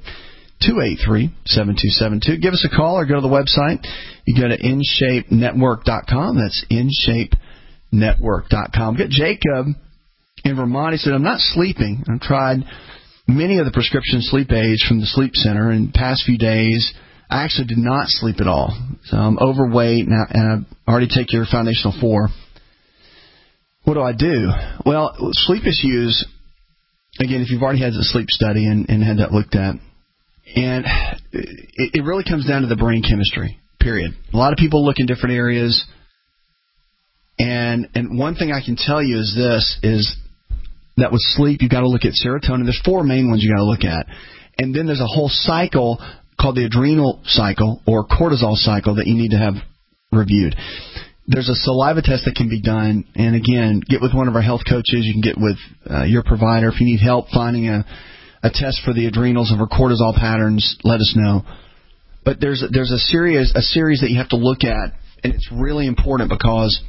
888-283-7272. Give us a call or go to the website. You go to InShapeNetwork.com. That's InShapeNetwork.com. We've got Jacob in Vermont. He said, I'm not sleeping. I've tried many of the prescription sleep aids from the sleep center. In the past few days, I actually did not sleep at all. So I'm overweight, and I already take your Foundational 4. What do I do? Well, sleep issues, again, if you've already had the sleep study and had that looked at, and it really comes down to the brain chemistry, period. A lot of people look in different areas, and one thing I can tell you is that with sleep, you've got to look at serotonin. There's 4 main ones you got to look at. And then there's a whole cycle called the adrenal cycle or cortisol cycle that you need to have reviewed. There's a saliva test that can be done, and again, get with one of our health coaches. You can get with your provider. If you need help finding a test for the adrenals and for cortisol patterns, let us know. But there's a series that you have to look at, and it's really important because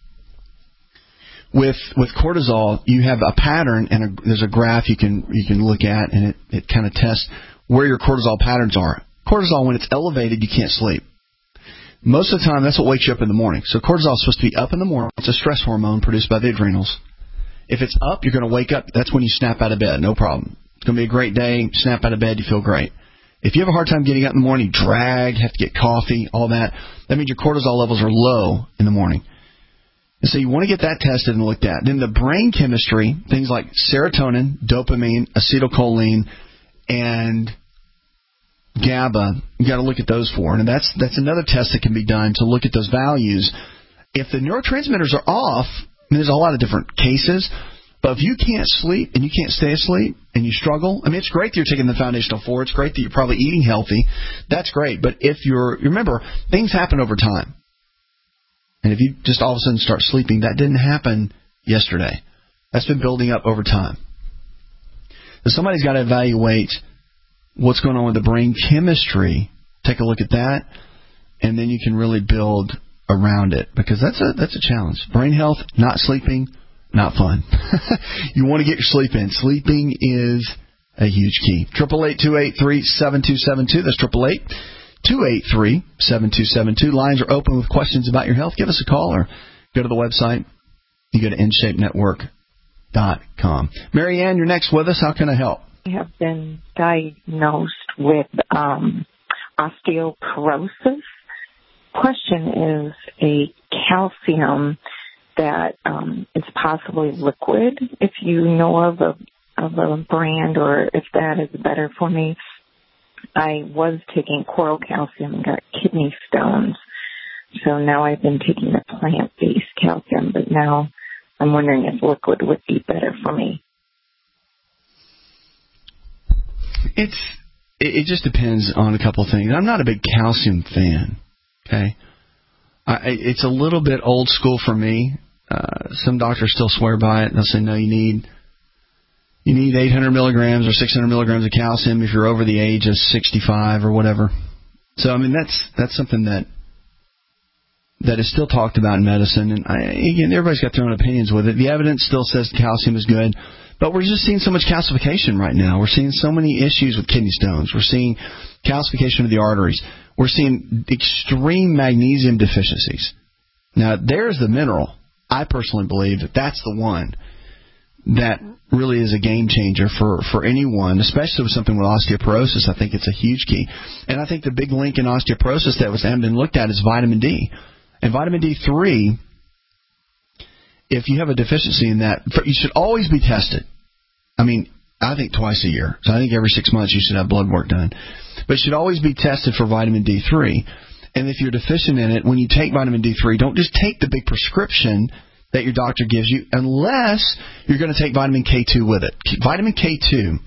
with cortisol, you have a pattern, and there's a graph you can look at, and it kind of tests where your cortisol patterns are. Cortisol, when it's elevated, you can't sleep. Most of the time, that's what wakes you up in the morning. So cortisol is supposed to be up in the morning. It's a stress hormone produced by the adrenals. If it's up, you're going to wake up. That's when you snap out of bed. No problem. It's going to be a great day. Snap out of bed. You feel great. If you have a hard time getting up in the morning, drag, have to get coffee, all that, that means your cortisol levels are low in the morning. And so you want to get that tested and looked at. Then the brain chemistry, things like serotonin, dopamine, acetylcholine, and GABA, you got to look at those for. And that's another test that can be done to look at those values. If the neurotransmitters are off, there's a lot of different cases, but if you can't sleep and you can't stay asleep and you struggle, it's great that you're taking the Foundational 4. It's great that you're probably eating healthy. That's great. But if remember, things happen over time. And if you just all of a sudden start sleeping, that didn't happen yesterday. That's been building up over time. So somebody's got to evaluate what's going on with the brain chemistry. Take a look at that, and then you can really build around it, because that's a challenge. Brain health, not sleeping, not fun. You want to get your sleep in. Sleeping is a huge key. 888-283-7272. That's 888-283-7272. Lines are open with questions about your health. Give us a call or go to the website. You go to InShapeNetwork.com. Mary Ann, you're next with us. How can I help? I have been diagnosed with osteoporosis. Question is a calcium that is possibly liquid. If you know of a brand, or if that is better for me. I was taking coral calcium and got kidney stones. So now I've been taking the plant-based calcium, but now I'm wondering if liquid would be better for me. It just depends on a couple of things. I'm not a big calcium fan. Okay, it's a little bit old school for me. Some doctors still swear by it. They'll say, no, you need 800 milligrams or 600 milligrams of calcium if you're over the age of 65 or whatever. So that's something that is still talked about in medicine. And again, everybody's got their own opinions with it. The evidence still says calcium is good. But we're just seeing so much calcification right now. We're seeing so many issues with kidney stones. We're seeing calcification of the arteries. We're seeing extreme magnesium deficiencies. Now, there's the mineral. I personally believe that that's the one that really is a game changer for anyone, especially with something with osteoporosis. I think it's a huge key. And I think the big link in osteoporosis that hasn't been looked at is vitamin D. And vitamin D3, if you have a deficiency in that, you should always be tested. I think twice a year. So I think every 6 months you should have blood work done. But you should always be tested for vitamin D3. And if you're deficient in it, when you take vitamin D3, don't just take the big prescription that your doctor gives you unless you're going to take vitamin K2 with it. Vitamin K2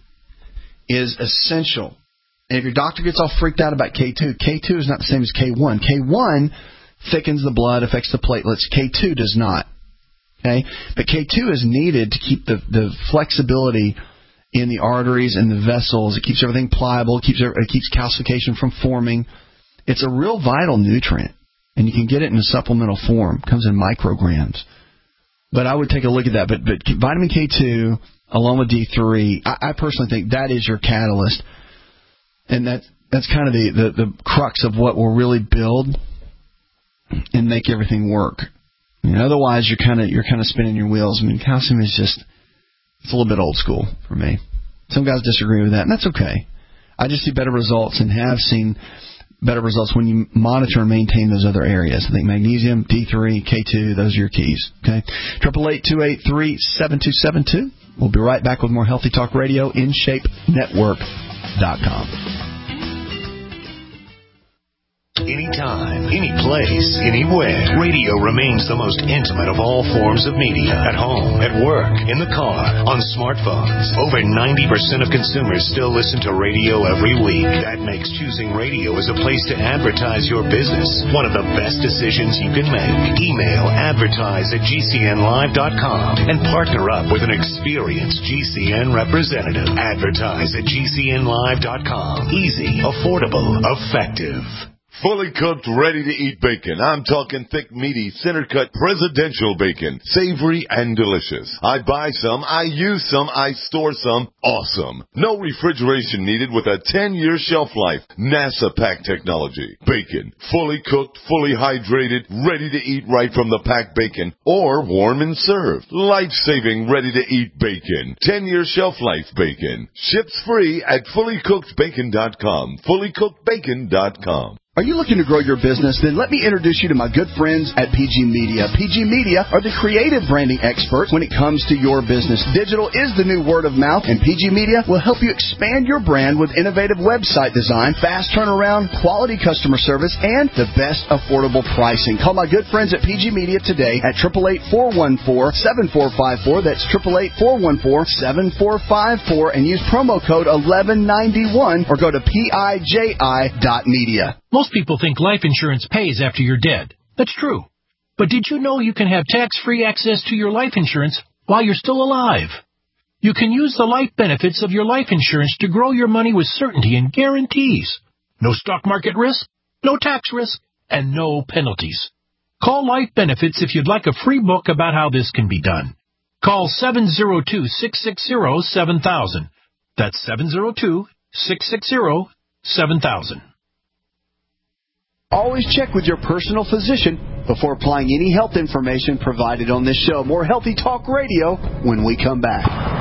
is essential. And if your doctor gets all freaked out about K2, K2 is not the same as K1. K1 thickens the blood, affects the platelets. K2 does not. Okay? But K2 is needed to keep the flexibility in the arteries and the vessels. It keeps everything pliable. It keeps calcification from forming. It's a real vital nutrient, and you can get it in a supplemental form. It comes in micrograms. But I would take a look at that. But vitamin K2 along with D3, I personally think that is your catalyst, and that's kind of the crux of what will really build and make everything work. Otherwise, you're kind of spinning your wheels. Calcium is it's a little bit old school for me. Some guys disagree with that, and that's okay. I just see better results and have seen better results when you monitor and maintain those other areas. I think magnesium, D3, K2, those are your keys. Okay, 888-283-7272. We'll be right back with more Healthy Talk Radio, InShapeNetwork.com. anytime, any place, anywhere. Radio remains the most intimate of all forms of media. At home, at work, in the car, on smartphones. Over 90% of consumers still listen to radio every week. That makes choosing radio as a place to advertise your business one of the best decisions you can make. Email advertise@gcnlive.com and partner up with an experienced GCN representative. Advertise at gcnlive.com. Easy, affordable, effective. Fully cooked, ready-to-eat bacon. I'm talking thick, meaty, center-cut presidential bacon. Savory and delicious. I buy some, I use some, I store some. Awesome. No refrigeration needed with a 10-year shelf life. NASA pack technology. Bacon. Fully cooked, fully hydrated, ready to eat right from the packed bacon. Or warm and served. Life-saving, ready-to-eat bacon. 10-year shelf life bacon. Ships free at fullycookedbacon.com. Fullycookedbacon.com. Are you looking to grow your business? Then let me introduce you to my good friends at PG Media. PG Media are the creative branding experts when it comes to your business. Digital is the new word of mouth, and PG Media will help you expand your brand with innovative website design, fast turnaround, quality customer service, and the best affordable pricing. Call my good friends at PG Media today at 888-414-7454. That's 888-414-7454, and use promo code 1191 or go to PIJI.media. Most people think life insurance pays after you're dead. That's true. But did you know you can have tax-free access to your life insurance while you're still alive? You can use the life benefits of your life insurance to grow your money with certainty and guarantees. No stock market risk, no tax risk, and no penalties. Call Life Benefits if you'd like a free book about how this can be done. Call 702-660-7000. That's 702-660-7000. Always check with your personal physician before applying any health information provided on this show. More Healthy Talk Radio when we come back.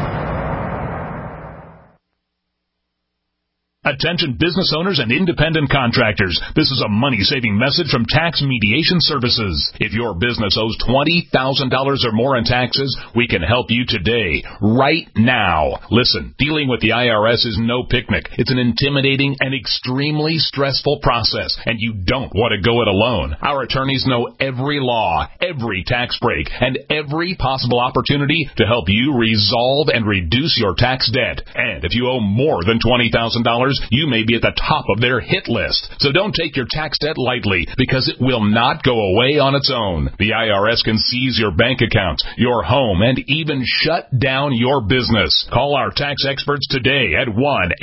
Attention business owners and independent contractors. This is a money-saving message from Tax Mediation Services. If your business owes $20,000 or more in taxes, we can help you today, right now. Listen, dealing with the IRS is no picnic. It's an intimidating and extremely stressful process, and you don't want to go it alone. Our attorneys know every law, every tax break, and every possible opportunity to help you resolve and reduce your tax debt. And if you owe more than $20,000, you may be at the top of their hit list. So don't take your tax debt lightly, because it will not go away on its own. The IRS can seize your bank accounts, your home, and even shut down your business. Call our tax experts today at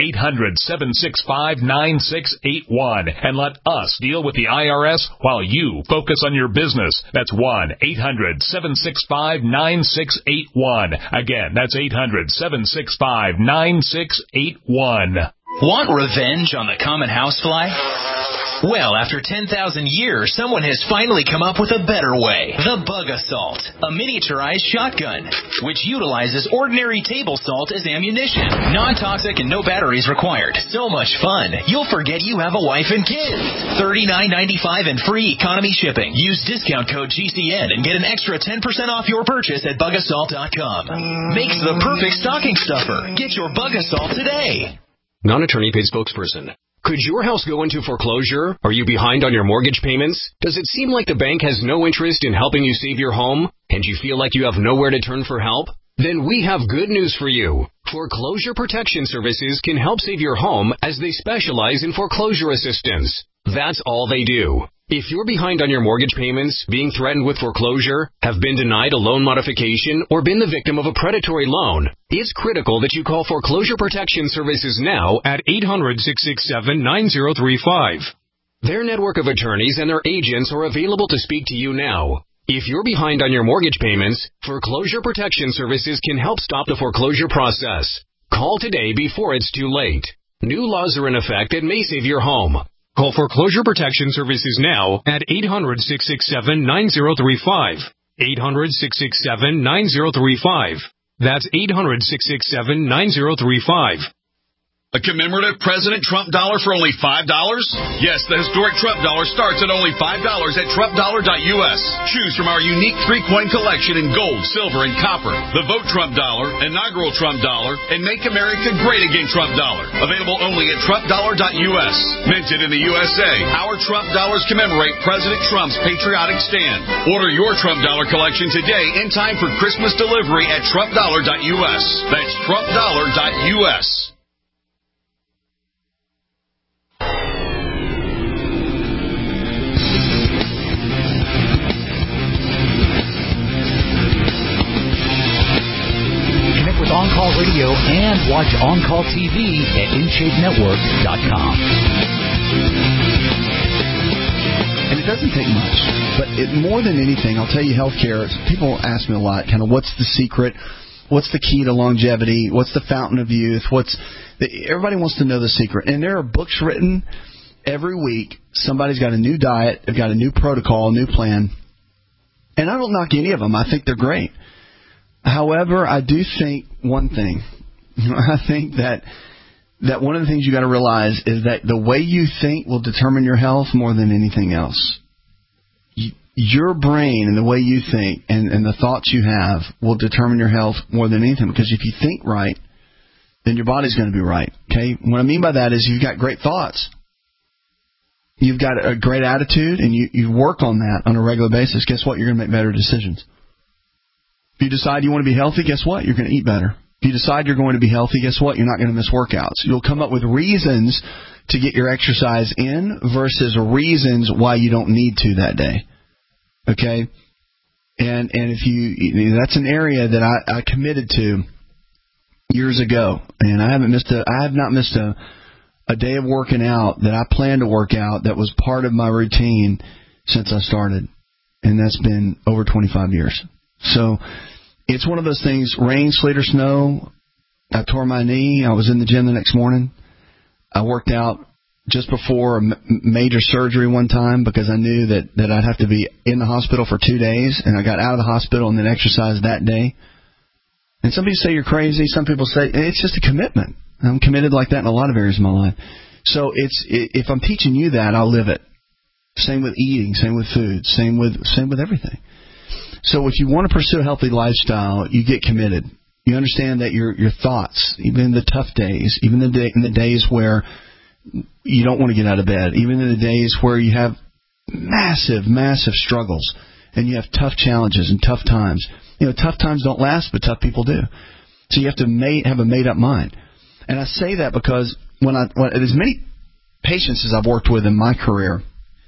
1-800-765-9681 and let us deal with the IRS while you focus on your business. That's 1-800-765-9681. Again, that's 800-765-9681. Want revenge on the common housefly? Well, after 10,000 years, someone has finally come up with a better way. The Bug Assault, a miniaturized shotgun, which utilizes ordinary table salt as ammunition. Non-toxic and no batteries required. So much fun, you'll forget you have a wife and kids. $39.95 and free economy shipping. Use discount code GCN and get an extra 10% off your purchase at bugassault.com. Makes the perfect stocking stuffer. Get your Bug Assault today. Non-attorney paid spokesperson. Could your house go into foreclosure? Are you behind on your mortgage payments? Does it seem like the bank has no interest in helping you save your home, and you feel like you have nowhere to turn for help? Then we have good news for you. Foreclosure Protection Services can help save your home as they specialize in foreclosure assistance. That's all they do. If you're behind on your mortgage payments, being threatened with foreclosure, have been denied a loan modification, or been the victim of a predatory loan, it's critical that you call Foreclosure Protection Services now at 800-667-9035. Their network of attorneys and their agents are available to speak to you now. If you're behind on your mortgage payments, Foreclosure Protection Services can help stop the foreclosure process. Call today before it's too late. New laws are in effect that may save your home. Call Foreclosure Protection Services now at 800-667-9035. 800-667-9035. That's 800-667-9035. A commemorative President Trump dollar for only $5? Yes, the historic Trump dollar starts at only $5 at TrumpDollar.us. Choose from our unique 3-coin collection in gold, silver, and copper. The Vote Trump dollar, inaugural Trump dollar, and Make America Great Again Trump dollar. Available only at TrumpDollar.us. Minted in the USA, our Trump dollars commemorate President Trump's patriotic stand. Order your Trump dollar collection today in time for Christmas delivery at TrumpDollar.us. That's TrumpDollar.us. With On-Call Radio and watch On-Call TV at InShapeNetwork.com. And it doesn't take much, but more than anything, I'll tell you, healthcare, people ask me a lot, kind of what's the secret, what's the key to longevity, what's the fountain of youth, everybody wants to know the secret. And there are books written every week. Somebody's got a new diet, they've got a new protocol, a new plan. And I don't knock any of them. I think they're great. However, I do think one thing. I think that one of the things you got to realize is that the way you think will determine your health more than anything else. Your brain and the way you think and the thoughts you have will determine your health more than anything. Because if you think right, then your body's going to be right. Okay? What I mean by that is you've got great thoughts. You've got a great attitude, and you work on that on a regular basis. Guess what? You're going to make better decisions. If you decide you want to be healthy, guess what? You're going to eat better. If you decide you're going to be healthy, guess what? You're not going to miss workouts. You'll come up with reasons to get your exercise in versus reasons why you don't need to that day. Okay? And if that's an area that I committed to years ago, and I have not missed a day of working out that I planned to work out that was part of my routine since I started. And that's been over 25 years. So it's one of those things, rain, sleet, or snow. I tore my knee. I was in the gym the next morning. I worked out just before a major surgery one time because I knew that I'd have to be in the hospital for 2 days, and I got out of the hospital and then exercised that day. And some people say you're crazy. Some people say it's just a commitment. I'm committed like that in a lot of areas of my life. So if I'm teaching you that, I'll live it. Same with eating, same with food, same with everything. So if you want to pursue a healthy lifestyle, you get committed. You understand that your thoughts, even in the tough days, even in the days where you don't want to get out of bed, even in the days where you have massive, massive struggles and you have tough challenges and tough times. Tough times don't last, but tough people do. So you have to have a made-up mind. And I say that because when as many patients as I've worked with in my career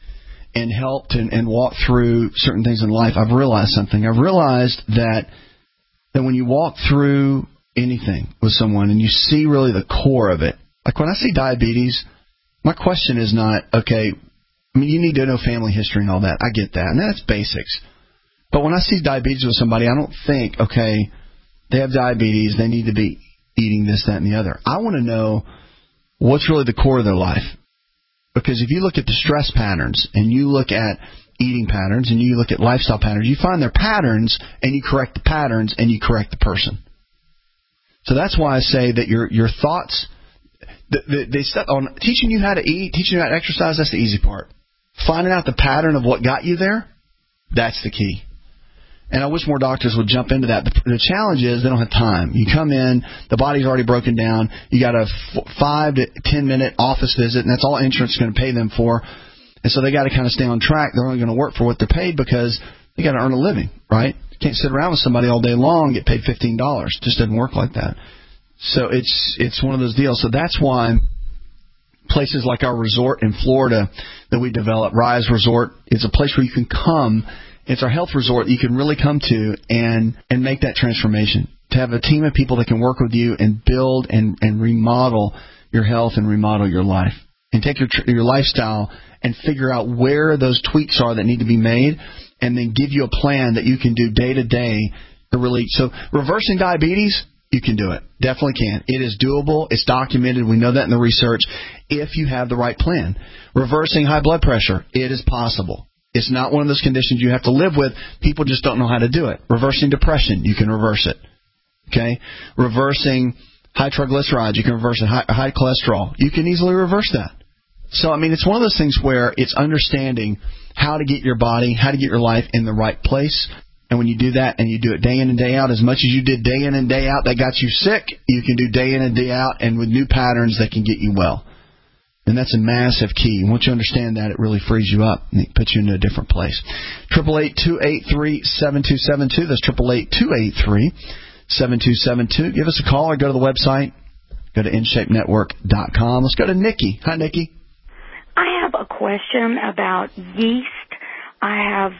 and helped and walked through certain things in life, I've realized something. I've realized that when you walk through anything with someone and you see really the core of it, like when I see diabetes, my question is not, okay, I mean, you need to know family history and all that. I get that, and that's basics. But when I see diabetes with somebody, I don't think, okay, they have diabetes, they need to be eating this, that, and the other. I want to know what's really the core of their life. Because if you look at the stress patterns and you look at eating patterns and you look at lifestyle patterns, you find their patterns and you correct the patterns and you correct the person. So that's why I say that your thoughts, they step on teaching you how to eat, teaching you how to exercise, that's the easy part. Finding out the pattern of what got you there, that's the key. And I wish more doctors would jump into that. The challenge is they don't have time. You come in, the body's already broken down. You got a 5 to 10 minute office visit, and that's all insurance is going to pay them for. And so they got to kind of stay on track. They're only going to work for what they're paid because they got to earn a living, right? You can't sit around with somebody all day long and get paid $15. It just doesn't work like that. So it's one of those deals. So that's why places like our resort in Florida that we developed, Rise Resort, is a place where you can come. It's our health resort that you can really come to and make that transformation. To have a team of people that can work with you and build and remodel your health and remodel your life. And take your lifestyle and figure out where those tweaks are that need to be made and then give you a plan that you can do day to day to really. So reversing diabetes, you can do it. Definitely can. It is doable. It's documented. We know that in the research if you have the right plan. Reversing high blood pressure, it is possible. It's not one of those conditions you have to live with. People just don't know how to do it. Reversing depression, you can reverse it. Okay? Reversing high triglycerides. You can reverse it. High cholesterol. You can easily reverse that. So, I mean, it's one of those things where it's understanding how to get your body, how to get your life in the right place. And when you do that and you do it day in and day out, as much as you did day in and day out that got you sick, you can do day in and day out and with new patterns that can get you well. And that's a massive key. Once you understand that, it really frees you up and it puts you into a different place. 888-283-7272. That's 888-283-7272. Give us a call or go to the website. Go to InShapeNetwork.com. Let's go to Nikki. Hi, Nikki. I have a question about yeast. I have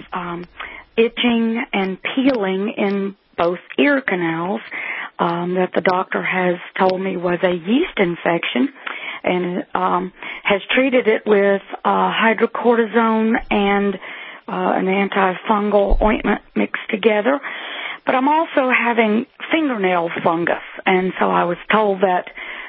itching and peeling in both ear canals that the doctor has told me was a yeast infection, and has treated it with hydrocortisone and an antifungal ointment mixed together. But I'm also having fingernail fungus, and so I was told that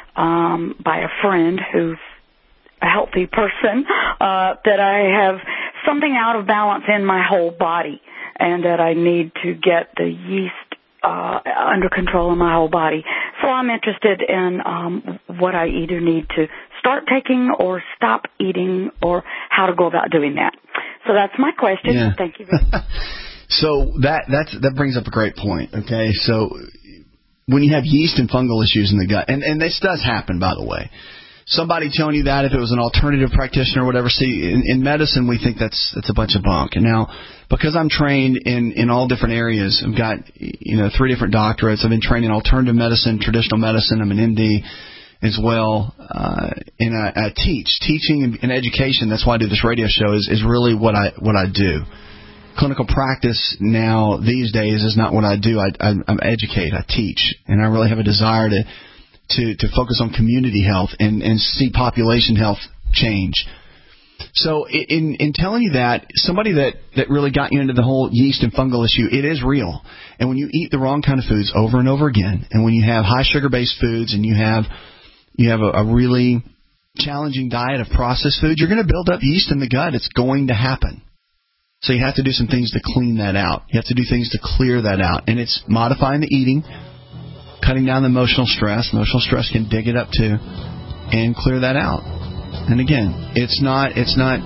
by a friend who's a healthy person that I have something out of balance in my whole body, and that I need to get the yeast under control in my whole body. So I'm interested in what I either need to start taking or stop eating, or how to go about doing that. So that's my question. Yeah. Thank you very much. So that brings up a great point, okay? So when you have yeast and fungal issues in the gut, and this does happen, by the way, somebody telling you that if it was an alternative practitioner or whatever, see, in medicine we think that's a bunch of bunk. And now, because I'm trained in all different areas, I've got 3 different doctorates. I've been trained in alternative medicine, traditional medicine. I'm an MD as well, and I teach. Teaching and education, that's why I do this radio show, is really what I do. Clinical practice now these days is not what I do. I educate, I teach, and I really have a desire to focus on community health and see population health change. So in telling you that, somebody that really got you into the whole yeast and fungal issue, it is real. And when you eat the wrong kind of foods over and over again, and when you have high sugar-based foods and you have a really challenging diet of processed foods, you're going to build up yeast in the gut. It's going to happen. So you have to do some things to clean that out. You have to do things to clear that out. And it's modifying the eating, cutting down the emotional stress. Emotional stress can dig it up too, and clear that out. And again, it's not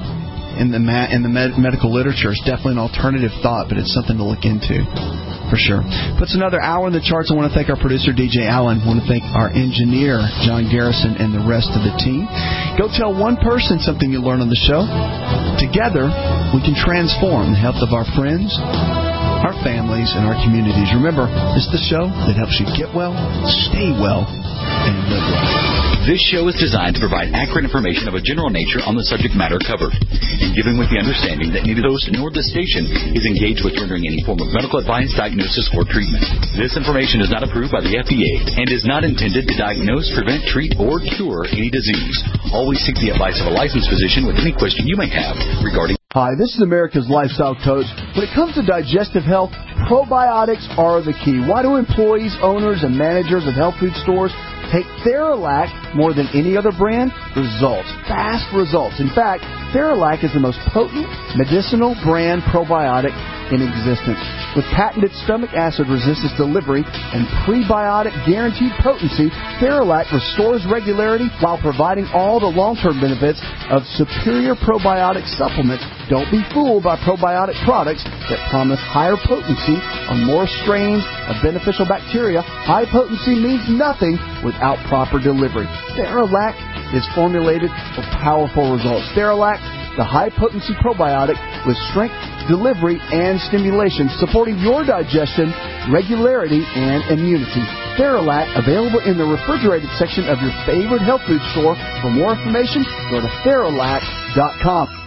in the medical literature. It's definitely an alternative thought, but it's something to look into for sure. Puts another hour in the charts. I want to thank our producer, DJ Allen. I want to thank our engineer, John Garrison, and the rest of the team. Go tell one person something you learn on the show. Together, we can transform the health of our friends, our families, and our communities. Remember, this is the show that helps you get well, stay well, and live well. This show is designed to provide accurate information of a general nature on the subject matter covered, and given with the understanding that neither host nor the station is engaged with rendering any form of medical advice, diagnosis, or treatment. This information is not approved by the FDA and is not intended to diagnose, prevent, treat, or cure any disease. Always seek the advice of a licensed physician with any question you may have regarding... Hi, this is America's Lifestyle Coach. When it comes to digestive health, probiotics are the key. Why do employees, owners, and managers of health food stores take Theralac more than any other brand? Results. Fast results. In fact, Theralac is the most potent medicinal brand probiotic in existence. With patented stomach acid resistance delivery and prebiotic guaranteed potency, Theralac restores regularity while providing all the long-term benefits of superior probiotic supplements. Don't be fooled by probiotic products that promise higher potency on more strains of beneficial bacteria. High potency means nothing without proper delivery. Theralac is formulated for powerful results. Theralac, the high-potency probiotic with strength, delivery, and stimulation, supporting your digestion, regularity, and immunity. Theralac, available in the refrigerated section of your favorite health food store. For more information, go to Theralac.com.